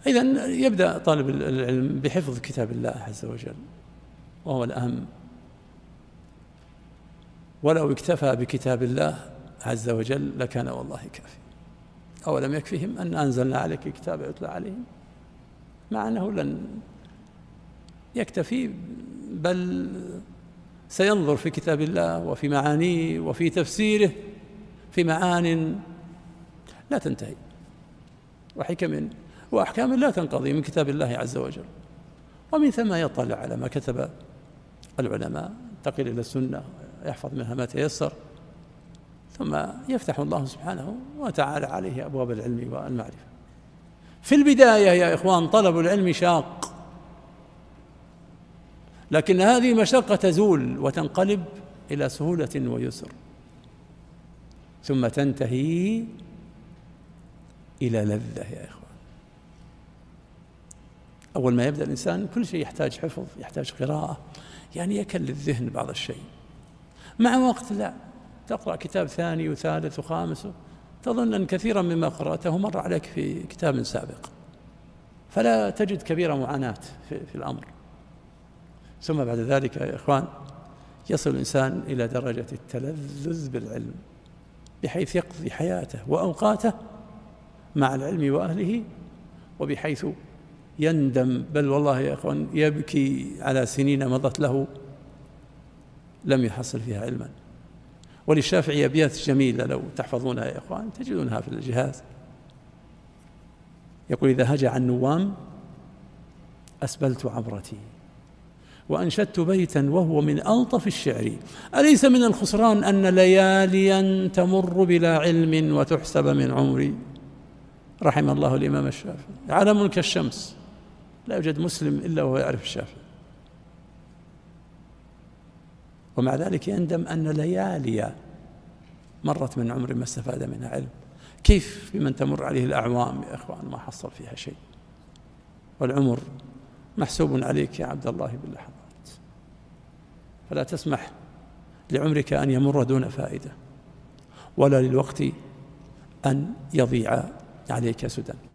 إذن يبدأ طالب العلم بحفظ كتاب الله عز وجل، وهو الأهم. ولو اكتفى بكتاب الله عز وجل لكان والله كافي. أولم يكفهم أن أنزلنا عليك كتاب يتلى عليهم، مع أنه لن يكتفي، بل سينظر في كتاب الله وفي معانيه وفي تفسيره في معان لا تنتهي، وحكم وأحكام لا تنقضي من كتاب الله عز وجل. ومن ثم يطلع على ما كتب العلماء، ينتقل إلى السنة، يحفظ منها ما تيسر، ثم يفتح الله سبحانه وتعالى عليه أبواب العلم والمعرفة. في البداية يا إخوان طلب العلم شاق، لكن هذه مشقة تزول وتنقلب إلى سهولة ويسر، ثم تنتهي إلى لذة يا إخوان. أول ما يبدأ الإنسان كل شيء يحتاج حفظ، يحتاج قراءة، يعني يكل الذهن بعض الشيء. مع وقت لا، تقرأ كتاب ثاني وثالث وخامس، تظن أن كثيرا مما قرأته مر عليك في كتاب سابق، فلا تجد كبير معاناة في الأمر. ثم بعد ذلك يا إخوان يصل الإنسان إلى درجة التلذذ بالعلم، بحيث يقضي حياته وأوقاته مع العلم وأهله، وبحيث يندم، بل والله يا إخوان يبكي على سنين مضت له لم يحصل فيها علما. وللشافعي أبيات جميلة لو تحفظونها يا إخوان، تجدونها في الجهاز. يقول: إذا هجع النوام أسبلت عبرتي وأنشدت بيتا وهو من ألطف الشعر، أليس من الخسران أن لياليا تمر بلا علم وتحسب من عمري. رحم الله الإمام الشافعي، علم كالشمس، لا يوجد مسلم إلا وهو يعرف الشافعي، ومع ذلك يندم أن ليالي مرت من عمر ما استفاد منها علم. كيف بمن تمر عليه الأعوام يا إخوان ما حصل فيها شيء؟ والعمر محسوب عليك يا عبد الله باللحظات، فلا تسمح لعمرك أن يمر دون فائدة، ولا للوقت أن يضيع عليك سدى.